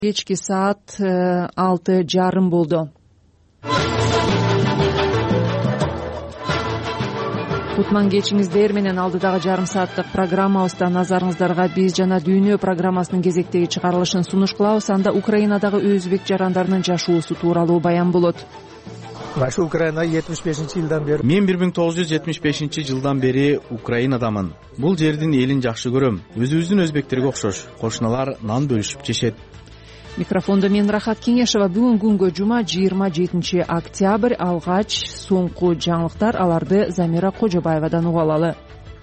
Кечки саат 6:30 болду. Кутман кечиңиздер менен алдыдагы жарым сааттык программабызда назарыңыздарга биз жана дүйнө программасынын кезектеги чыгарылышын сунуш кылабыз. Анда Украинадагы өзбек жарандарынын жашоосу тууралуу баян болот. Башы Украина 75-жылдан бери. Мен 1975-жылдан бери Украинадамын. Бул жердин элин жакшы көрөм. Өзүбүздүн өзбектерге окшош. Кошуналар нан бөлүшүп жешет. Микрофондо мен Рахат Кеңешова. Бүгүнкү күнгө жума 27 октябрь. Алгач соңку жаңылыктар, аларды Замира Кожобаевадан угуп алалы.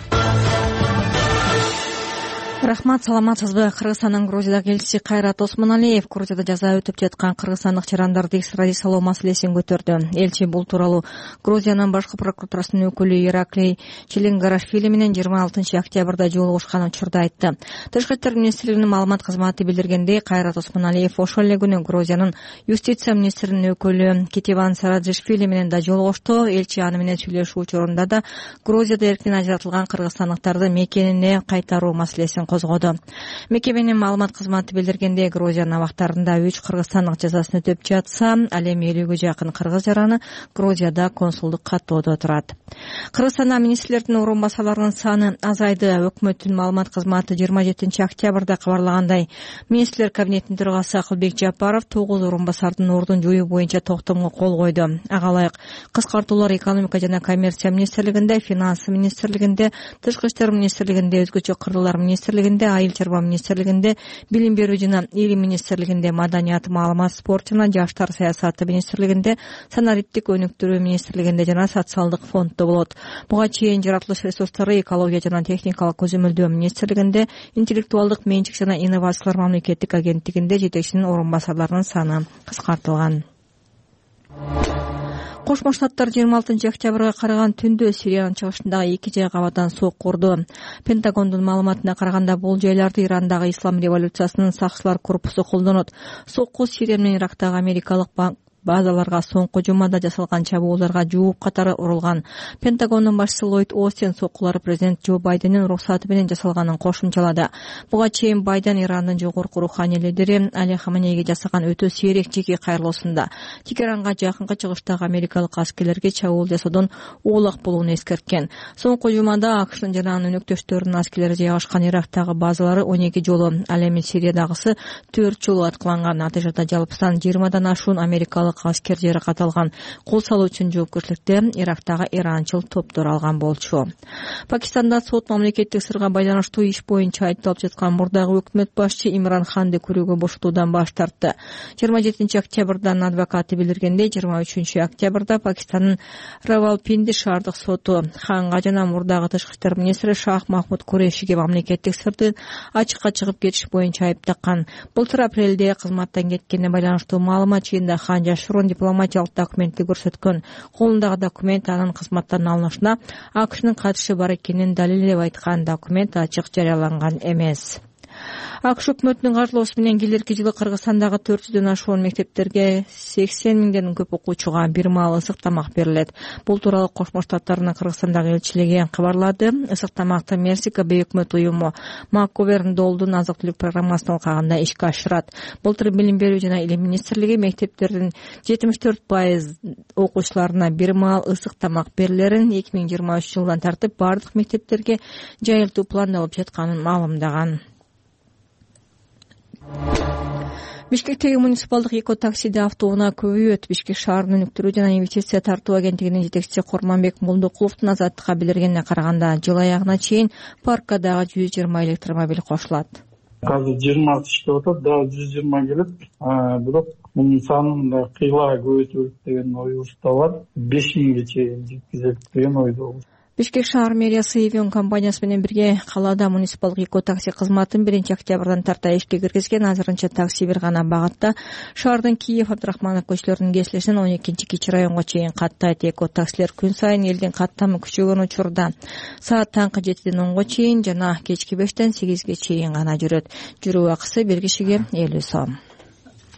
Рахмат, саламатсызбы? Кыргызстандын Грузиядагы элчиси Кайрат Осмоналиев Грузияда жаза өтүп жаткан кыргызстандык жарандарды экстрадициялоо маселесин көтөрдү. Элчи бул тууралуу Грузиянын башкы прокуратурасынын өкүлү Ираклий Челенгарашвили менен 26 октябрда жолугушкан учурда айтты. Тышкы иштер министрлигинин маалымат кызматы билдиргендей, Кайрат Осмоналиев ошол эле күнү Грузиянын юстиция министринин өкүлү Кетиван Сараджишвили менен да жолугушту. Элчи аны менен сүйлөшүү учурунда да Грузияда эркин ажыратылган кыргызстандыктарды мекенине кайтаруу маселесин козгоду. Мекеменин маалымат кызматы билдиргендей, Грузиянын абактарында 3 кыргызстандык жазасын өтөп жатса, ал эми 50ге жакын кыргыз жараны Грузияда консулдук каттоодо турат. Кыргызстанда министрлердин орун басарларынын саны азайды. Өкмөттүн маалымат кызматы 27 октябрда кабарлагандай, министрлер кабинетинин төрагасы Акылбек Жапаров 9 орун басардын ордун жоюу боюнча токтомго кол койду. Ага ылайык кыскартуулар экономика жана коммерция министрлигинде, финанс министрлигинде, тышкы иштер министрлигинде, өзгөчө кырдырлар министрлигинде, айыл чарба министрлигинде, билим берүү жана илим министрлигинде, маданият, маалымат, спорт жана жаштар саясаты министрлигинде, санариптик өнүктүрүү министрлигинде жана социалдык фонддо болот. Буга чейин жаратылыш ресурстары, экология жана техникалык көзөмөлдөө министрлигинде, интеллектуалдык менчик жана инновациялар мамлекеттик агенттигинде жетекчинин орун басарларынын саны кыскартылган. Кошмо Штаттар 26 октябрга караган түндө Сириянын чыгышындагы 2 жайга абадан сок урду. Пентагондун маалыматына караганда, бул жайларды Ирандагы ислам революциясынын сакчылар корпусу колдонот. Сокку Сирия менен Ирактагы америкалык базаларга соңку жумада жасалган чабуулдарга жууп катары урулган. Пентагондун башчысы Ллойд Остин соккулар президент Джо Байдендин уруксаты менен жасалганын кошумчалады. Буга чейин Байден Ирандын жогорку руханий лидери Али Хаменейге жасаган өтө сейрек жеке кайрылуусунда Тегеранга жакынкы чыгыштагы америкалык аскерлерге чабуул жасоодон оолак болууну эскерткен. Соңку жумада АКШнын жана анын өнөктөштөрүнүн аскерлери жайгашкан Ирактагы базалары 12 жолу, ал эми Сириядагысы 4 жолу аткыланган. Натыйжада жалпысынан 20дан ашуун америкалык аскер жаракат алган. Кол салуу үчүн жоопкерчиликти Ирактагы иранчыл топтор алган болчу. Пакистанда сот мамлекеттик сырга байланыштуу иш боюнча айыпталып жаткан мурдагы өкмөт башчы Имран Ханды көрүүгө бошотуудан баш тартты. 27 октябрда адвокаты билдиргендей, 23 октябрда Пакистандын Равалпинди шаардык соту Ханга жана мурдагы тышкы иштер министри Шах Махмуд Курешиге мамлекеттик сырды ачыкка чыгып кетиш боюнча айыптакан. Былтыр апрелде кызматтан кеткенине байланыштуу маалымат жыйында Хан жашыруун дипломатиялык документти көрсөткөн. Колундагы документ анын кызматтан алынышына АКШнын катышы бар экенин далилдеп айткан. Документ ачык жарыяланган эмес. АКШ өкмөтүнүн каржылоосу менен келерки жылы Кыргызстандагы 400дөн ашуун мектептерге 80 миңден көп окуучуга бир маал ысык тамак берилет. Бул тууралуу Кошмо Штаттардын Кыргызстандагы элчилиги кабарлады. Ысык тамакты Мексика бейөкмөт уюму Макковерн Долдун азык-түлүк программасына алкагында ишке ашырат. Былтыр билим берүү жана илим министрлиги мектептердин 74% окуучуларына бир маал ысык тамак берилерин 2023 жылдан тартып бардык мектептерге жайылтуу пландалып жатканын маалымдаган. Бишкектеги муниципалдык эко-таксиде автоунаа көбөйөт. Бишкек шаарынын өнүктүрүү жана инвестиция тартуу агенттигинин жетекчиси Курманбек Молдокуловдун Азаттыкка билдиргенине караганда, жыл аягына чейин паркка дагы 120 электромобиль кошулат. Азыр 20 иштеп атат, дагы 120 келет. Бирок мунун санын кыйла көбөйтүү деген оюбузда бар. 5000ге чейин жеткизет деген ойдобуз. Бишкек шаар мэриясы Эвион компаниясы менен бирге калаада муниципалдык эко-такси кызматын 1 октябрдан тарта ишке киргизген. Азырынча такси бир гана багытта шаардын Киев Абдрахманов көчөлөрүнүн кесилишинен 12-кичи районго чейин каттайт. Эко-таксилер күн сайын элдин каттамы күчөгөн учурда саат таңкы 7ден 10го чейин жана кечки 5ден 8ге чейин гана жүрөт. Жүрүү акысы бир кишиге 50 сом.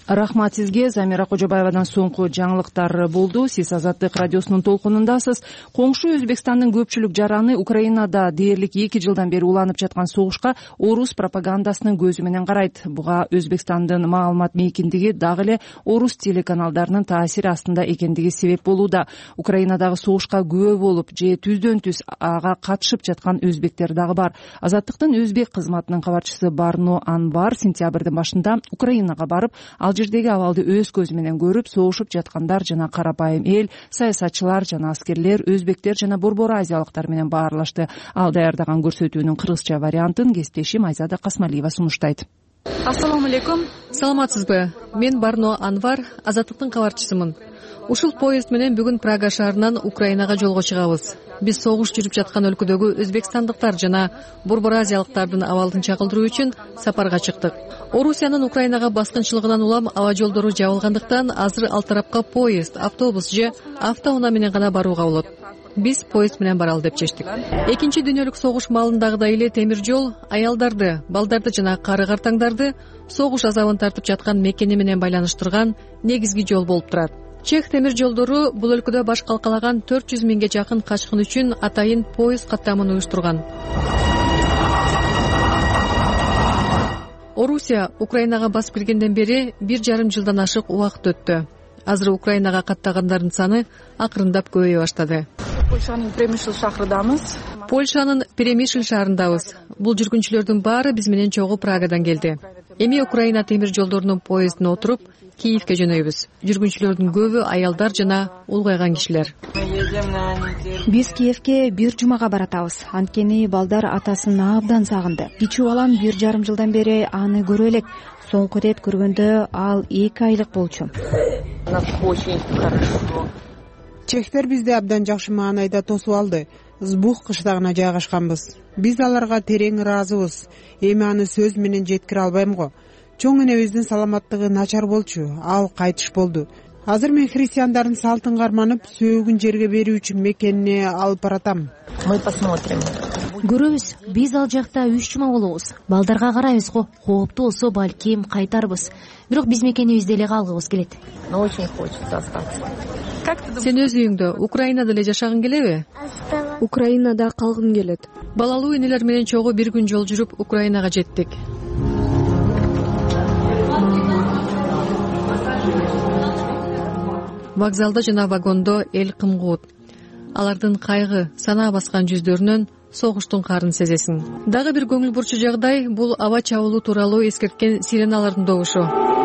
Рахмат сизге. Замира Кожобаевадан соңку жаңылыктар болду. Сиз Азаттык радиосунун толкунундасыз. Коңшу Өзбекстандын көпчүлүк жараны Украинада дээрлик 2 жылдан бери уланып жаткан согушка орус пропагандасынын көзү менен карайт. Буга Өзбекстандын маалымат мейкиндиги дагы эле орус телеканалдарынын таасири астында экендиги себеп болууда. Украинадагы согушка күбө болуп же түздөн түз ага катышып жаткан өзбектер дагы бар. Азаттыктын өзбек кызматынын кабарчысы Барно Анвар сентябрдын башында Украинага барып, ал жердеги абалды өз көзү менен көрүп, согушуп жаткандар жана карапайым эл, саясатчылар жана аскерлер, өзбектер жана борбор азиялыктар менен баарлашты. Ал даярдаган көрсөтүүнүн кыргызча вариантын кесиптешим Айзада Касмалиева сунуштайт. Ассаламу алейкум. Саламатсызбы? Мен Барно Анвар, Азаттыктын кабарчысымын. Ушул поезд менен бүгүн Прага шаарынан Украинага жолго чыгабыз. Биз согуш жүрүп жаткан өлкөдөгү өзбекстандыктар жана борбор азиялыктардын абалын чагылдыруу үчүн сапарга чыктык. Орусиянын Украинага баскынчылыгынан улам аба жолдору жабылгандыктан азыр ал тарапка поезд, автобус же автоунаа менен гана барууга болот. Биз поезд менен баралы деп чечтик. Экинчи дүйнөлүк согуш маалындагыдай эле темир жол аялдарды, балдарды жана кары картаңдарды согуш азабын тартып жаткан мекени менен байланыштырган негизги жол болуп турат. Чех темир жолдору бул өлкөдө баш калкалаган 400 миңге жакын качкын үчүн атайын поезд каттамын уюштурган. Орусия Украинага басып киргенден бери 1,5 жылдан ашык убакыт өттү. Азыр Украинага каттагандардын саны акырындап көбөйө баштады. Польшанын Перемишль шаарындабыз. Бул жүргүнчүлөрдүн баары биз менен чогуу Прагадан келди. Эми Украина темир жолдорунун поездине отуруп Киевке жөнөйбүз. Жүргүнчүлөрдүн көбү аялдар жана улгайган кишилер. Биз Киевке 1 жумага баратабыз. Анткени балдар атасын абдан сагынды. Кичүү балам 1,5 жылдан бери аны көрө элек. Соңку ирет көргөндө ал 2 айлык болчу. Чехтер бизди абдан жакшы маанайда тосуп алды. Збух кыштагына жайгашканбыз. Биз аларга терең ыраазыбыз. Эми аны сөз менен жеткире албайм го. Чоң энебиздин саламаттыгы начар болчу. Ал кайтыш болду. Азыр мен христиандардын салтын карманып, сөөгүн жерге берүү үчүн мекенине алып баратам. Көрөбүз, биз ал жакта 3 жума болобуз. Балдарга карайбыз го. Кооптуу болсо балким кайтарбыз. Бирок биз мекенибизде эле калгыбыз келет. Сен өз үйүңдө Украинада эле жашагың келеби? Украинада калгым келет. Балалуу энелер менен чогуу 1 күн жол жүрүп Украинага жеттик. Вокзалда жана вагондо эл кымгуут. Алардын кайгы, санаа баскан жүздөрүнөн согуштун карын сезесиң. Дагы бир көңүл бурчу жагдай бул аба чабуулу тууралуу эскерткен сиреналардын добушу.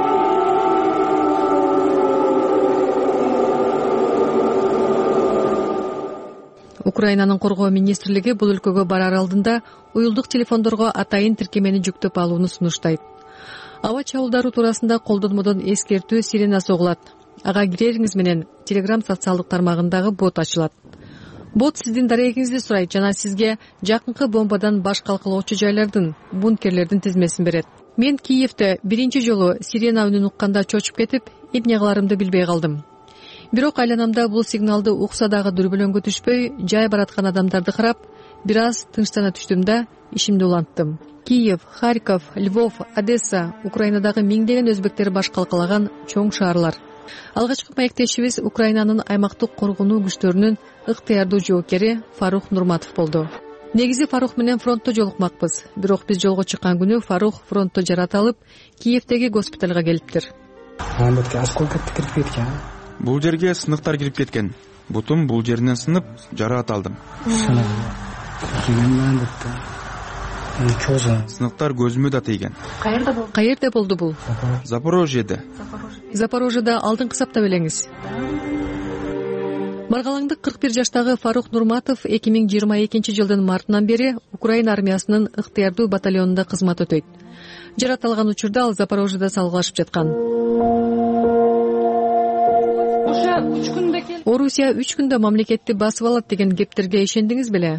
Украинанын коргоо министрлиги бул өлкөгө барар алдында уюлдук телефондорго атайын тиркемени жүктөп алууну сунуштайт. Аба чабуулдары туурасында колдонмодон эскертүү сирена согулат. Ага кирериңиз менен Telegram социалдык тармагындагы бот ачылат. Бот сиздин дарегиңизди сурайт жана сизге жакынкы бомбадан баш калкалоочу жайлардын, бункерлердин тизмесин берет. Мен Киевде биринчи жолу сирена үнүн укканда чочуп кетип, эмне кыларымды билбей калдым. Бирок айланамда бул сигналды укса дагы дүрбөлөңгө түшпөй, жай бараткан адамдарды карап, бир аз тынчтана түштүм да ишимди уланттым. Киев, Харьков, Львов, Одесса, Украинадагы миңдеген өзбектер баш калкалаган чоң шаарлар. Алгачкы маектешибиз Украинанын аймактык коргонуу күчтөрүнүн ыктыярдуу жоокери Фарух Нурматов болду. Негизи Фарух менен фронтто жолукмакпыз. Бирок биз жолго чыккан күнү Фарух фронтто жарат алып, Киевдеги госпиталга келиптир. Бул жерге сыныктар кирип кеткен. Бутум бул жеринен сынып, жараат алдым. Сыныктар көзүмө да тийген. Каерде болду бул? Запорожьеде. Запорожьеда алдыңкы саптап элеңиз. Маргалаңдык 41 жаштагы Фарух Нурматов 2022 жылдын мартынан бери Украина армиясынын ыктыярдуу батальонунда кызмат өтөйт. Жарат алган учурда ал Запорожьеда салгылашып жаткан. Орусия 3 күндө мамлекетти басып алат деген кептерге ишендиңиз беле?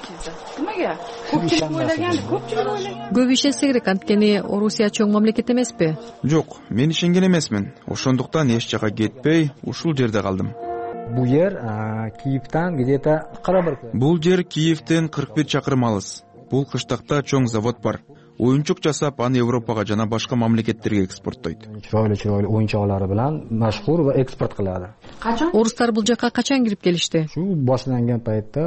Көп ишенсе керек, анткени Орусия чоң мамлекет эмеспи? Жок, мен ишенген эмесмин. Ошондуктан эч жака кетпей, ушул жерде калдым. Бул жер Киевден где-то 41. Бул жер Киевден 41 чакырым алыс. Бул кыштакта чоң завод бар. оюнчук жасап, аны Европага жана башка мамлекеттерге экспорттойт. Chiroyli o'yinchoqlari bilan mashhur va eksport qiladi. Орустар бул жакка качан кирип келишти? Shu boshlangan paytda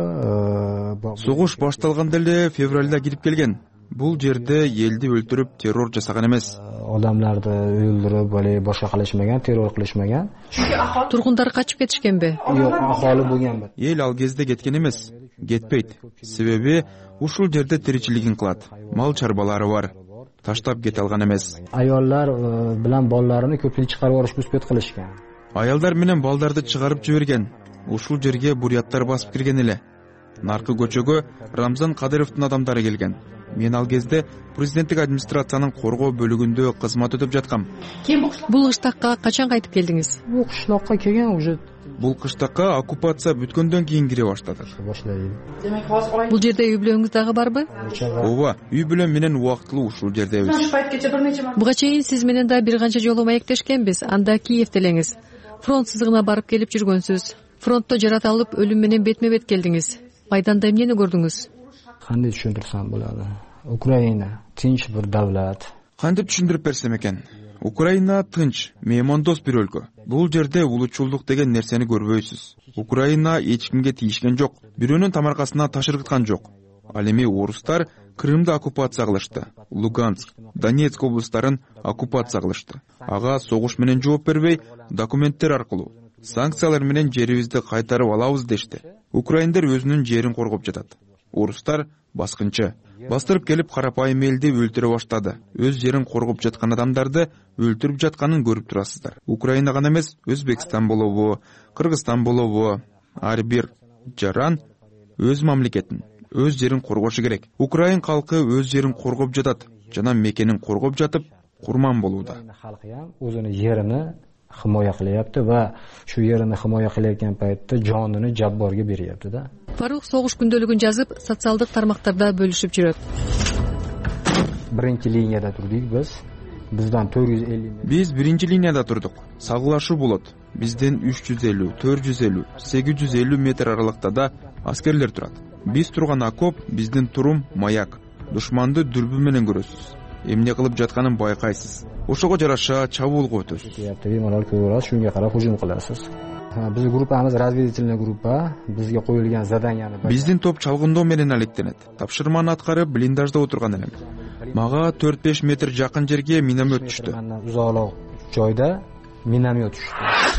Согуш башталганда эле февралда кирип келген. Бул жерде элди өлтүрүп, террор жасаган эмес. odamlarni o'ldirib, boshqa qilishmagan, terror qilishmagan. Тургундар качып кетишкенби? Yo'q, aholi bo'lgan. Эл ал кезде кеткен эмес, кетпейт. Себеби ушул жерде тиричилигин кылат. Мал чарбалары бар. Таштап кете алган эмес. Ayollar bilan bolalarini ko'pchilik chiqarib yuborishga uspet qilishgan. Аялдар менен балдарды чыгарып жиберген. Ушул жерге буряттар басып кирген эле. Наркы көчөгө Рамзан Кадыровдун адамдары келген. Мен ал кезде президенттик администрациянын коргоо бөлүгүндө кызмат өтүп жаткам. Бул кыштакка качан кайтып келдиңиз? Bu qishloqqa kelgan уже Бул кыштакка оккупация бүткөндөн кийин кире баштадык. boshlaydi. Бул жерде үй бүлөңүз дагы барбы? Ооба, үй бүлөм менен убактылуу ушул жердебиз. Буга чейин сиз менен да бир канча жолу маектешкенбиз. Анда Киевде элеңиз. Фронт сызыгына барып келип жүргөнсүз. Фронтто жарат алып, өлүм менен бетме бет келдиңиз. Майданда эмнени көрдүңүз? Qanday tushuntirsam bo'ladi? Ukraina tinch bir davlat. Кантип түшүндүрүп берсем экен? Украина тынч, меймандос бир өлкө. Бул жерде улуучулдук деген нерсени көрбөйсүз. Украина эч кимге тийишкен жок, бирөөнүн тамаркасына таш ыргыткан жок. Ал эми орустар Крымды оккупация кылышты. Луганск, Донецк облустарын оккупация кылышты. Ага согуш менен жооп бербей, документтер аркылуу санкциялар менен жерибизди кайтарып алабыз дешти. Украиндер өзүнүн жерин коргоп жатат. Орустар баскынчы. Бастырып келип карапайым элди өлтүрө баштады. Өз жерин коргоп жаткан адамдарды өлтүрүп жатканын көрүп турасыздар. Украина гана эмес, Өзбекстан болобу, Кыргызстан болобу, ар бир жаран өз мамлекетин, өз жерин коргошу керек. Украин калкы өз жерин коргоп жатат, жана мекенин коргоп жатып, курман болууда. Xalqi ham o'zini yerini himoya qilyapti va shu yerini himoya qilayotgan paytda jonini jabborga beryapti-da. Фарук согуш күндөлүгүн жазып, социалдык тармактарда бөлүшүп жүрөт. Birinchi liniyada turdik biz. Bizdan 450 Биз биринчи линияда турдук. Сагылашуу болот. Бизден 350, 450, 850 метр аралыктада аскерлер турат. Биз турган окоп, биздин турум маяк. Душманды дүрбү менен көрөсүз. Эмне кылып жатканын байкайсыз. Ошого жараша чабуулга өтөсүз. Bemalol ko'rasiz, shunga qarab hujum qilasiz. Bizning gruppamiz разведывательный группа, bizga qo'yilgan zadaniyani Биздин топ чалгындоо менен алектенет. Тапшырманы аткарып, блиндажда отурган элем. Мага 4-5 метр жакын жерге миномет түштү. uzoqroq joyda minомет tushdi.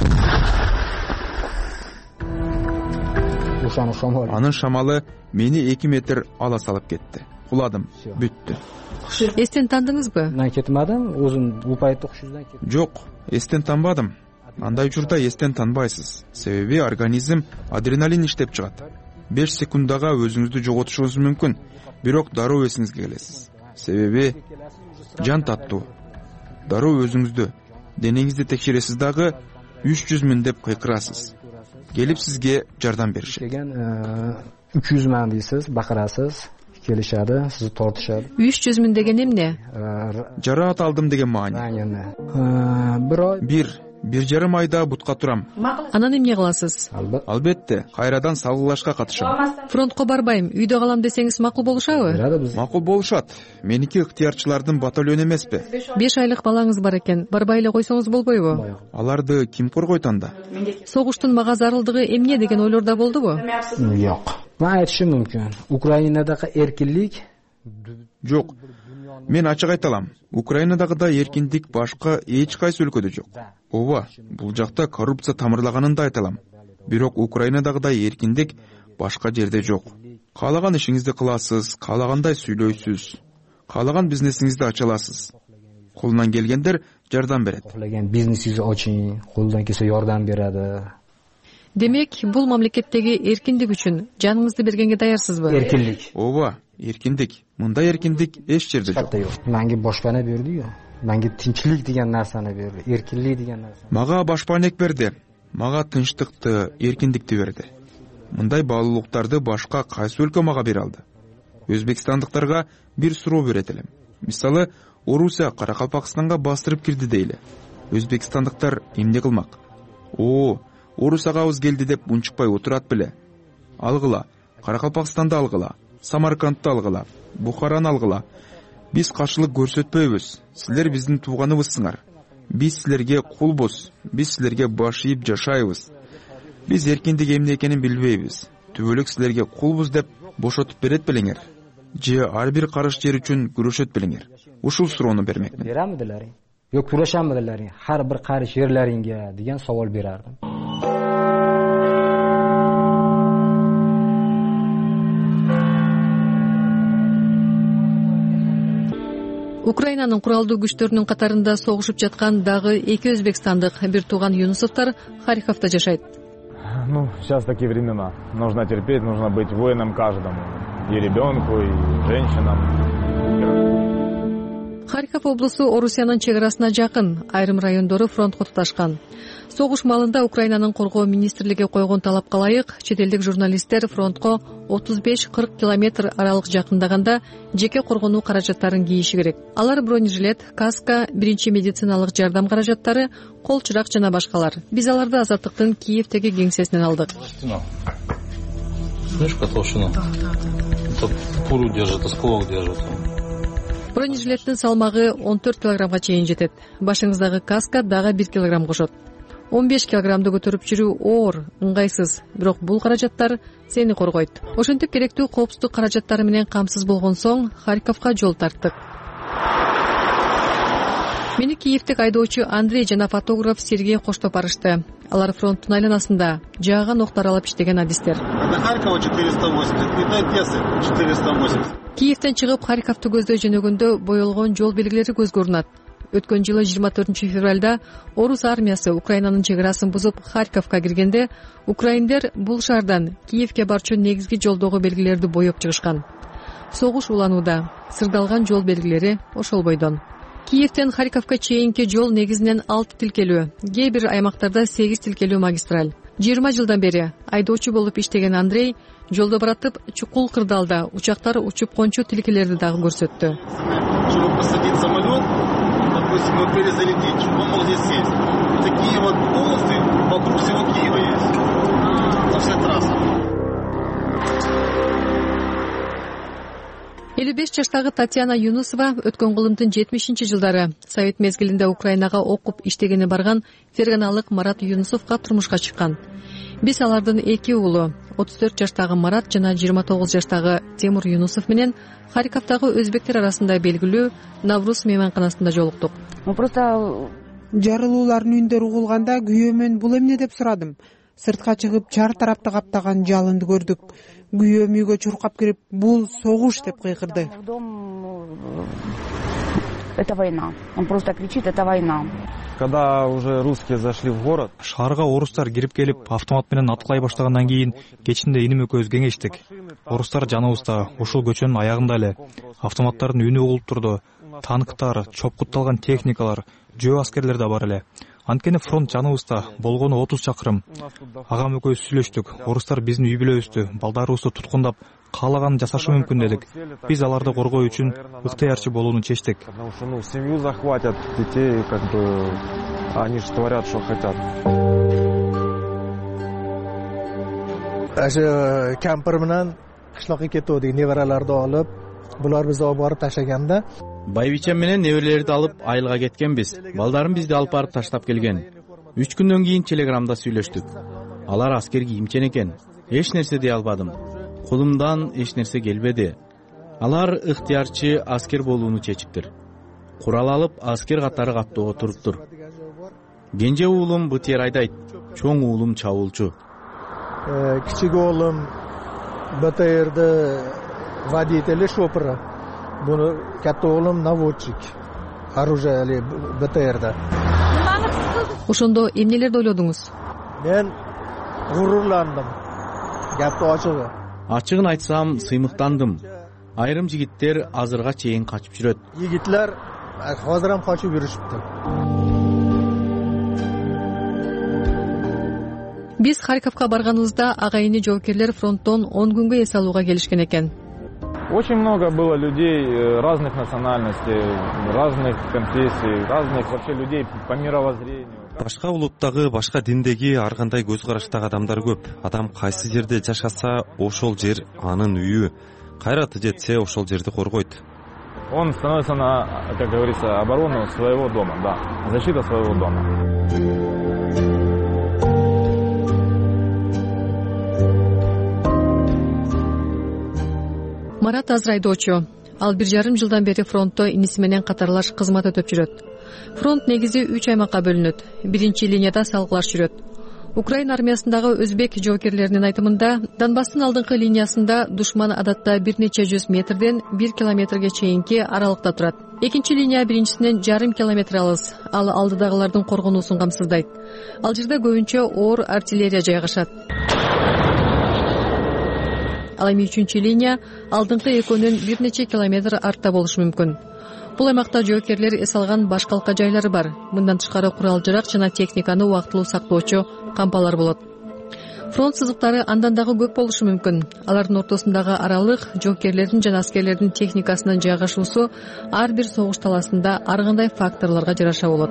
O'shani shamol. Анын шамалы мени 2 метр ала салып кетти. Куладым, бүттү. Эстен тандыңызбы? Мен кетмадим, өзүм бул пайтта хушуздан кетти. Жок, эстен танбадым. Андай учурда эстен танбайсыз. Себеби организм адреналин иштеп чыгат. 5 секундага өзүңүздү жоготушуңуз мүмкүн, бирок дароо эсиңизге келесиз. Себеби жан таттуу. Дароо өзүңүздү, денеңизди текшересиз дагы 300 миң деп кыйкырасыз. Келип сизге жардам беришет. Kelgan 300 ming deysiz, baqirasiz, kelishadi, sizni tortishadi. 300 миң деген эмне? Жараат алдым деген маани. Bir oy Бир жарым айда бутка турам. Анан эмне кыласыз? Албетте, кайрадан салгылашка катышам. Фронтко барбайм, үйдө калам десеңиз макул болушабы? Макул болушат. Меники ыктыярчылардын батальону эмеспи? 5 айлык балаңыз бар экен, барбай эле койсоңуз болбойбу? Аларды ким коргойт анда? Согуштун мага зарылдыгы эмне деген ойлордо болдубу? Yo'q. Men aytishim mumkin. Ukrainadagi erkinlik Жок. Мен ачык айта алам. Украинадагыдай эркиндик башка эч кайсы өлкөдө жок. Ооба, бул жакта коррупция тамырлаганын да айта алам. Бирок Украинадагыдай эркиндик башка жерде жок. Каалаган ишиңизди кыласыз, каалагандай сүйлөйсүз, каалаган бизнесиңизди ача аласыз. Колунан келгендер жардам берет. xohlagan biznesingizni oching, qo'ldan kelsa yordam beradi. Демек, бул мамлекеттеги эркиндик үчүн жаныңызды бергенге даярсызбы? Erkinlik. Ооба, эркиндик. Мындай эркиндик эч жерде жок. Menga boshpana berdi-yu. Menga tinchlik degan narsani berdi, erkinlik degan narsani. Мага башпанек берди. Мага тынчтыкты, эркиндикти берди. Мындай баалуулуктарды башка кайсы өлкө мага бере алды? Өзбекстандыктарга бир суроо берет элем. Мисалы, Орусия Каракалпакстанга бастырып кирди дейли. Өзбекстандыктар эмне кылмак? Орусиягабыз келди деп унчукпай отурат беле. Алгыла, Каракалпакстанды алгыла, Самаркандты алгыла, Бухараны алгыла. Биз каршылык көрсөтпөйбүз. Силер биздин тууганыбызсыңар. Биз силерге кулбуз. Биз силерге баш ийип жашайбыз. Биз эркиндик эмне экенин билбейбиз. Түбөлүк силерге кулбуз деп бошотуп берет белеңер. Же ар бир карыш жер үчүн күрөшөт белеңер. Ушул суроону бермекмин. Берамидилар? Yo kurashamadilar har bir qarish yerlaringga degan savol berardim. Украинанын куралдуу күчтөрүнүн катарында согушуп жаткан дагы эки өзбекстандык бир тууган Юнусовдор Харьковдо жашайт. Сейчас такие времена. Нужно терпеть, нужно быть воином каждому. И ребенку, и женщинам. Харьков облусу Орусиянын чек арасына жакын, айрым райондору фронтко туташкан. Согуш маалында Украинанын коргоо министрлиги койгон талапка ылайык чет элдик журналисттер фронтко 35-40 километр аралык жакындаганда жеке коргонуу каражаттарын кийиши керек. Алар бронежилет, каска, биринчи медициналык жардам каражаттары, кол чырак жана башкалар. Биз аларды Азаттыктын Киевдеги кеңсесинен алдык. Слышка толщина? Это пулю держит, осколок держит. Бронежилеттин салмагы 14 килограммга чейин жетет. Башыңыздагы каска дагы 1 килограмм кошот. 15 килограммды көтөрүп жүрүү оор, ыңгайсыз, бирок бул каражаттар сени коргойт. Ошентип керектүү коопсуздук каражаттары менен камсыз болгон соң Харьковго жол тарттык. Мени Киевдик айдоочу Андрей жана фотограф Сергей коштоп барышты. Алар фронттун айланасында жааган октор алып иштеген адистер. До Харькова 480, и до Одессы 480. Киевден чыгып Харьковду көздөй жөнөгөндө боелгон жол белгилери көз көрүнөт. Өткөн жылы 24 февралда Орус армиясы Украинанын чек арасын бузуп Харьковго киргенде украиндер бул шаардан Киевге барчу негизги жолдогу белгилерди боеп чыгышкан. Согуш уланууда, сырдалган жол белгилери ошол бойдон. Киевден Харьковго чейинки жол негизинен 6 тилкелүү, кээ бир аймактарда 8 тилкелүү магистраль. 20 жылдан бери айдоочу болуп иштеген Андрей жолдо баратып чукул кырдаалда учактар учуп кончу тилкелерди дагы көрсөттү. Чтобы посадить самолет, допустим, и перезалететь, чтобы он мог здесь сесть. Такие вот полосы вокруг всего Киева есть. На все трассы. 55 жаштагы Татьяна Юнусова өткөн кылымдын 70-жылдары Совет мезгилинде Украинага окуп иштегени барган ферганалык Марат Юнусовго турмушка чыккан. Биз алардын эки уулу, 34 жаштагы Марат жана 29 жаштагы Темур Юнусов менен Харьковдагы өзбектер арасында белгилүү Навруз мейманканасында жолуктук. Жарылуулардын үндөрү угулганда күйөөмөн бул эмне деп сурадым. Сыртка чыгып чар тарапты каптаган жалынды көрдүк. Күйөөм үйгө чуркап кирип, бул согуш деп кыйкырды. Это война. Он просто кричит, это война. Когда уже русские зашли в город, шаарга орустар кирип келип, автомат менен аткылай баштагандан кийин кечинде иним экөөбүз кеңештик. Орустар жаныбызда, ушул көчөнүн аягында эле. Автоматтардын үнү угулуп турду. Танктар, чопкутталган техникалар, жөө аскерлер да бар эле. Анткени фронт жаныбызда, болгону 30 чакырым. Агам экөөбүз сүйлөштүк. Орустар биздин үй бүлөбүздү, балдарыбызды туткундап, каалаганын жасашы мүмкүн дедик. Биз аларды коргоо үчүн ыктыярчы болууну чечтик. Семью захватят, детей, они же творят, что хотят. Aşı kampir bilan qishloqqa ketdik, nevaralарды olib, bular bizni olib borib tashlaganda Байбичем менен неберелерди алып айылга кеткенбиз. Балдарым бизди алып барып таштап келген. 3 күндөн кийин телеграмда сүйлөштүк. Алар аскер кийимчен экен. Эч нерсе дей албадым. Колумдан эч нерсе келбеди. Алар ыктыярчы аскер болууну чечиптир. Курал алып аскер катары каттоого туруптур. Кенже уулум БТР айдайт, чоң уулум чабуулчу. Кичик уулум БТРди водители шопыры. Bunu katta oğlum наводчик. Оружие БТРда. Ошондо эмнелерди ойлодуңуз? Мен гурурландым. Гапты ачыгы. Ачыгын айтсам, сыймыктандым. Айрым жигиттер азырга чейин качып жүрөт. Жигитлер азыр ham качып жүрүшүптү. Биз Харьковго барганыбызда агайыны жоокерлер фронттон 10 күнгө эс алууга келишкен экен. Очень много было людей разных национальностей, разных конфессий, разных вообще людей по мировоззрению. Башка улуттагы, башка диндеги ар кандай көз караштагы адамдар көп. Адам кайсы жерде жашаса, ошол жер анын үйү. Кайраты жетсе, ошол жерди коргойт. Он становится на, как говорится, оборону своего дома, да, защита своего дома. Марат азыр айдоочу. Ал 1,5 жылдан бери фронтто иниси менен катарлаш кызмат өтөп жүрөт. Фронт негизи 3 аймакка бөлүнөт. Биринчи линияда салгылаш жүрөт. Украина армиясындагы өзбек жоокерлеринин айтымында, Донбасстын алдыңкы линиясында душман адатта бир нече жүз метрден 1 километрге чейинки аралыкта турат. Экинчи линия биринчисинен 1,5 километр алыс. Ал алдыдагылардын коргонуусун камсыздайт. Ал жерде көбүнчө оор артиллерия жайгашат. Ал эми 3-чү линия алдыңкы экөөнүн бир нече километр артта болушу мүмкүн. Бул аймакта жоокерлер эс алган башкалка жайлары бар. Мындан тышкары курал-жарак жана техниканы убактылуу сактоочу кампалар болот. Фронт сызыктары андан дагы көп болушу мүмкүн. Алардын ортосундагы аралык жоокерлердин жана аскерлердин техникасынын жайгашуусу ар бир согуш таласында ар кандай факторлорго жараша болот.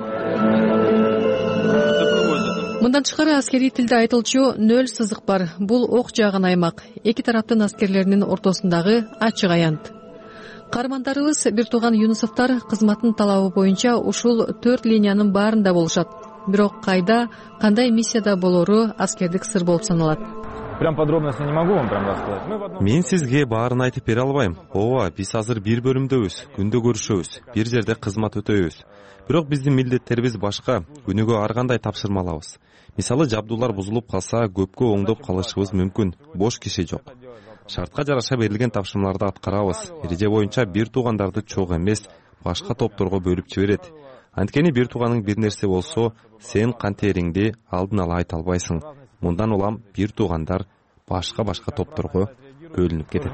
Мындан тышкары аскерий тилде айтылчу 0 сызык бар. Бул ок жааган аймак. Эки тараптын аскерлеринин ортосундагы ачык аянт. Каармандарыбыз бир тууган Юнусовдор кызматтын талабы боюнча ушул 4 линиянын баарында болушат. Бирок кайда, кандай миссияда болору аскердик сыр болуп саналат. Прям подробности не могу вам прям рассказать. Мен сизге баарын айтып бере албайм. Ооба, биз азыр бир бөлүмдөбүз, күндө көрүшөбүз, бир жерде кызмат өтөбүз. Бирок биздин милдеттерибиз башка, күнүгө ар кандай тапшырма алабыз. Мисалы, жабдуулар бузулуп калса, көпкө оңдоп калышыбыз мүмкүн. Бош киши жок. Шартка жараша берилген тапшырмаларды аткарабыз. Эреже боюнча бир туугандарды чогуу эмес, башка топторго бөлүп жиберет. Анткени бир тууганың бир нерсе болсо, сен кантериңди алдын ала айта албайсың. Мындан улам бир туугандар башка топторго бөлүнүп кетет.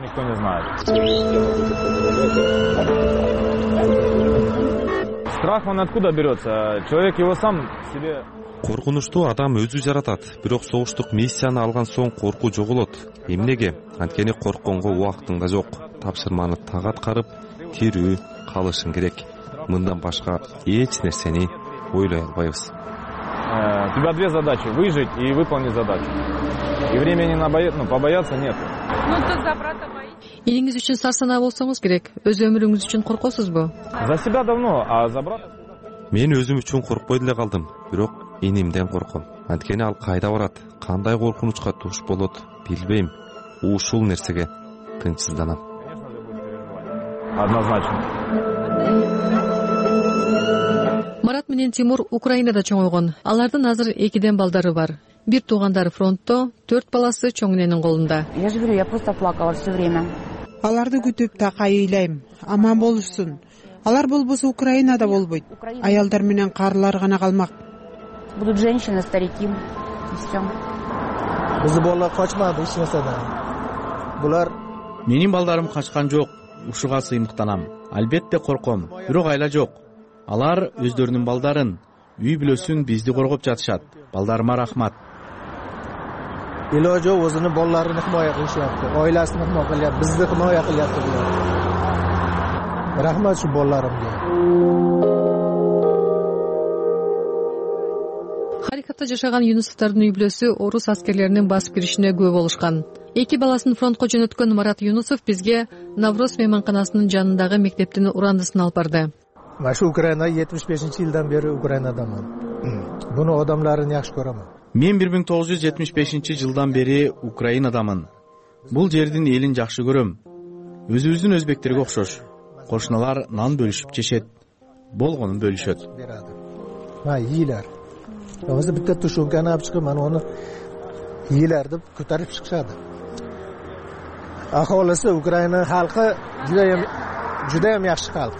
Страх он откуда берется? Человек его сам себе... Коркунучту адам өзү жаратат, бирок согуштук миссияны алган соң коркуу жоголот. Эмнеге? Анткени коркконго убактың да жок. Тапшырманы так аткарып, тирүү калышың керек. Мындан башка эч нерсени ойлой албайбыз. У тебя две задачи: выжить и выполнить задачу. И времени на побояться нет. Элиңиз үчүн сарсанаа болсоңуз керек. Өз өмүрүңүз үчүн коркосузбу? За себя давно, а за брата? Мен өзүм үчүн коркпой деле калдым, бирок инимден корком. Анткени ал кайда барат, кандай коркунучка туш болот, билбейм. Ушул нерсеге тынчсызданам. Однозначно. Марат менен Тимур Украинада чоңойгон. Алардын азыр 2 балдары бар. Бир туугандары фронтто, 4 баласы чоңненин колунда. Я же говорю, я просто плакала все время. Аларды күтүп так ыйлайм. Аман болушсун. Алар болбосо Украинада болбойт. Аялдар менен каарылар гана калмак. Будут женщины, старики, и все. Биздин балдар качмады эч нерседен. Булар Менин балдарым качкан жок. Ушуга сыймыктанам. Албетте корком, бирок айла жок. Алар өздөрүнүн балдарын, үй бүлөсүн бизди коргоп жатышат. Балдарыма рахмат. iloji o'zini bolalarini himoya qilishyapti, oilasini himoya qilyapti, bizni himoya qilyapti bular. Rahmat shu bolalarimga. Харьковда жашаган Юнусовдордун үй бүлөсү орус аскерлеринин басып киришине күбө болушкан. 2 баласын фронтко жөнөткөн Марат Юнусов бизге Навроз мейманканасынын жанындагы мектептин урандысын алып барды. Мен шу Украина 75-жылдан бери Украинадамын. Буну адамдарын жакшы көрөмүн. Мен 1975-жылдан бери Украинадамын. Бул жердин элин жакшы көрөм. Өзүбүздүн өзбектерге окшош. Кошуналар нан бөлүшүп жешет. Болгонун бөлүшөт. Ha, yiyiler. O'zi bitta tushunkani olib chiqib, mana uni yiyilar deb ko'tarib chiqishadi. Aholisi Ukraina xalqi juda ham yaxshi xalq.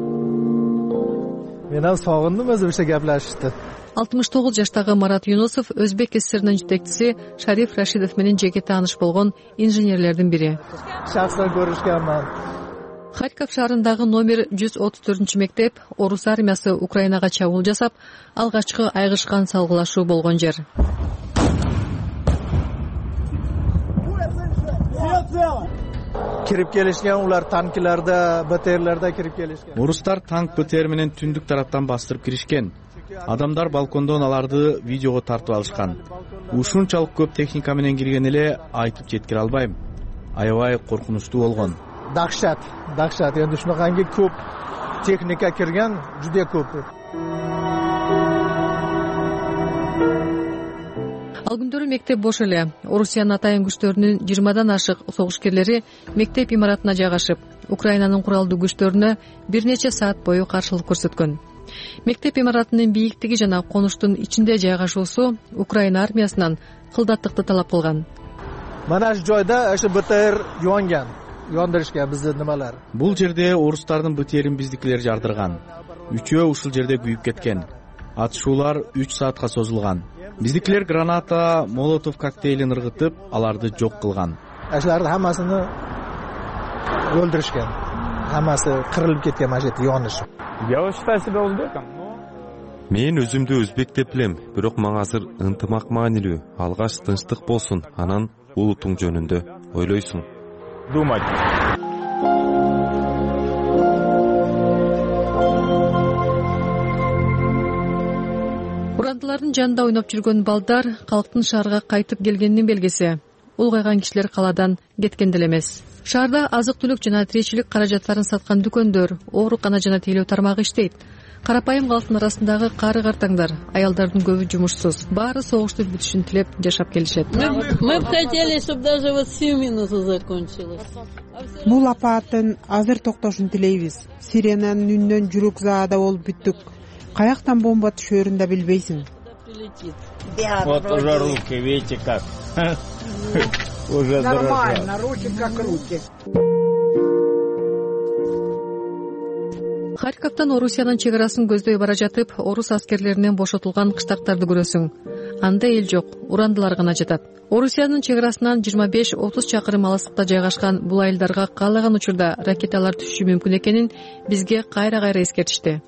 Men ham sog'indim o'zi o'sha gaplashishdi. 69 жаштагы Марат Юнусов Өзбек ССРнин жетекчиси Шариф Рашидов менен жеке тааныш болгон инженерлердин бири. Шахсан көрүшкөнмүн. Харьков шаарындагы номер 134-мектеп орус армиясы Украинага чабуул жасап, алгачкы айгышкан салгылашуу болгон жер. Кирип келишкен улар танкиларда, БТРларда кирип келишкен. Орустар танк БТР менен түндүк тараптан бастырып киришкен. Адамдар балкондон аларды видеого тартып алышкан. Ушунчалык көп техника менен кирген эле айтып жеткире албайм. Аябай коркунучтуу болгон. dahshat endi shunaqangi ko'p texnika kirgan, juda ko'p. Ал күндөрү мектеп бош эле. Орусиянын атайын күчтөрүнүн 20дан ашык согушкерлери мектеп имаратына жайгашып, Украинанын куралдуу күчтөрүнө бир нече саат бою каршылык көрсөткөн. Мектеп имаратынын бийиктиги жана конуштун ичинде жайгашуусу Украина армиясынан кылдаттыкты талап кылган. Mana shu joyda o'sha BTR yondirishgan bizni nimalar. Бул жерде орустардын БТРин биздикилер жардырган. Үчөө ушул жерде күйүп кеткен. Атышуулар 3 саатка созулган. Биздикилер граната, молотов коктейлин ыргытып, аларды жок кылган. Ашыларды хаммасыны o'ldirishgan. Hammasi qirilib ketgan mana shu yerda yonish. Я считаю себя узбеком, но Мен өзүмдү өзбек деп билем, бирок мага азыр ынтымак маанилүү. Алгаш тынчтык болсун, анан улутуң жөнүндө ойлойсуң. думать. Урандылардын жанында ойноп жүргөн балдар калктын шаарга кайтып келгенинин белгиси. Улгайган кишилер каладан кеткен деле эмес. Шаарда азык-түлүк жана тиричилик каражаттарын саткан дүкөндөр, оорукана жана тейлөө тармагы иштейт. Карапайым калктын арасындагы кары картаңдар, аялдардын көбү жумушсуз. Баары согуштун бүтүшүн тилеп жашап келишет. Мы бы хотели, чтобы даже вот 7 минут закончилось. Бул апааттын азыр токтошун тилейбиз. Сиренанын үнүнөн жүрөк заада болуп бүттүк. Каяктан бомба түшөрүн да билбейсиң. Вот уже руки, видите как. Уже нормально, руки как руки. Харьковдон Орусиянын чек арасын көздөй бара жатып, орус аскерлеринен бошотулган кыштактарды көрөсүң. Анда эл жок, урандылар гана жатат. Орусиянын чек арасынан 25-30 чакырым алыстыкта жайгашкан бул айылдарга каалаган учурда ракеталар түшүшү мүмкүн экенин бизге кайра-кайра эскертишти.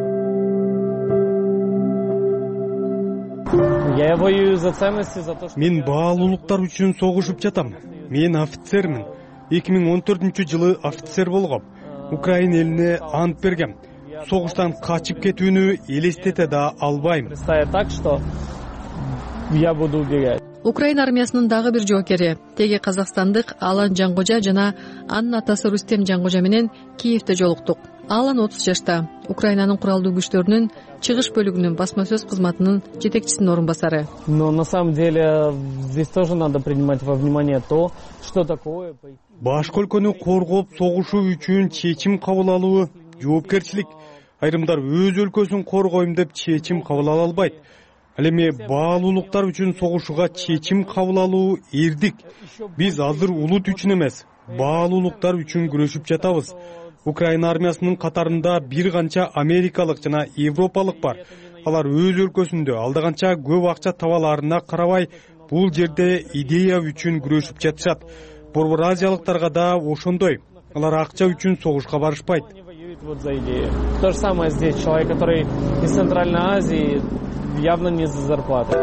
Я воюю за ценности, за то, что Мен баалуулуктар үчүн согушуп жатам. Мен офицермин. 2014-жылы офицер болгом. Украина элине ант бергем. Согуштан качып кетүүнү элестете да албайм. представить так, что я буду убегать. Украина армиясынын дагы бир жоокери, теги казакстандык Алан Жангожа жана анын атасы Рустем Жангожа менен Киевде жолуктук. Алан 30 жашта, Украинанын куралдуу күчтөрүнүн чыгыш бөлүгүнүн басма сөз кызматынын жетекчисинин орун басары. Но на самом деле здесь тоже надо принимать во внимание то, что такое. Башкы өлкөнү коргоп согушуу үчүн чечим кабыл алуу жоопкерчилик. Айрымдар өз өлкөсүн коргойм деп чечим кабыл ала албайт. Ал эми баалуулуктар үчүн согушууга чечим кабыл алуу эрдик. Биз азыр улут үчүн эмес, баалуулуктар үчүн күрөшүп жатабыз. Украина армиясынын катарында бир канча америкалык жана европалык бар. Алар өз өлкөсүндө алда канча көп акча табаларына карабай, бул жерде идея үчүн күрөшүп жатышат. Борбор азиялыктарга да ошондой. Алар акча үчүн согушка барышпайт. Вот за идею. То же самое здесь. Человек, который из Центральной Азии, явно не за зарплату.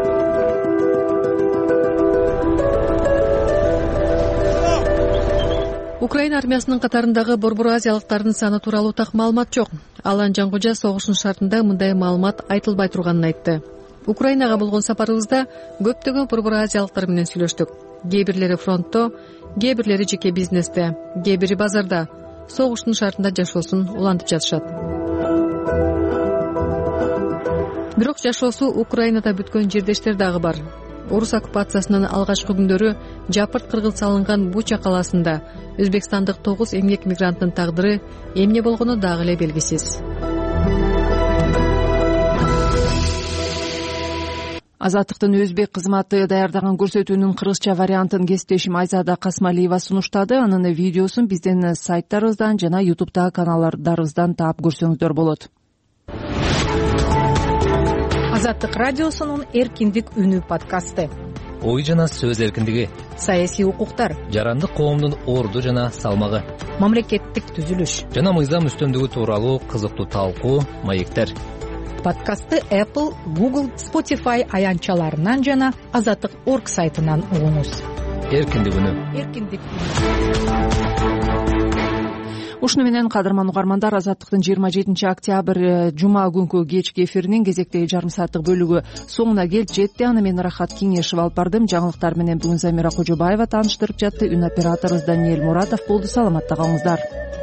Украина армиясынын катарындагы борбор азиялыктардын саны тууралуу так маалымат жок. Алан Жангожа согуштун шартында мындай маалымат айтылбай турганын айтты. Украинага болгон сапарыбызда көптөгөн борбор азиялыктар менен сүйлөштүк. Кээ бирлери фронтто, кээ бирлери жеке бизнесте, кээ бири базарда согуштун шартында жашоосун улантып жатышат. Бирок жашоосу Украинада бүткөн жердештер дагы бар. Орус оккупациясынын алгачкы күндөрү жапырт кыргыз салынган Буча калаасында өзбекстандык 9 эмгек мигранттын тагдыры эмне болгону дагы эле белгисиз. Азаттыктын өзбек кызматы даярдаган көрсөтүүнүн кыргызча вариантын кесиптешим Айзада Касмалиева сунуштады. Анын видеосун биздин сайттарыбыздан жана YouTube'дагы каналдарыбыздан таап көрсөңүздөр болот. Азаттык радиосунун эркиндик үнү подкасты. Ой жана сөз эркиндиги. Саясий укуктар. Жарандык коомдун орду жана салмагы. Мамлекеттик түзүлүш. Жана мыйзам үстөмдүгү тууралуу кызыктуу талкуу, маектер. Подкастты Apple, Google, Spotify аянтчаларынан жана Азаттык.org сайтынан угуңуз. Эркиндик үнү. Эркиндик. ушуну менен кадырман угармандар, Азаттыктын 27 октябрь жума күнкү кечки эфиринин кезектеги жарым сааттык бөлүгү соңуна келип жетти. Аны мен Рахат Кеңешев алып бардым. Жаңылыктар менен бүгүн Замира Кожобаева тааныштырып жатты. Үн операторубуз Даниэль Муратов болду. Саламатта калыңыздар.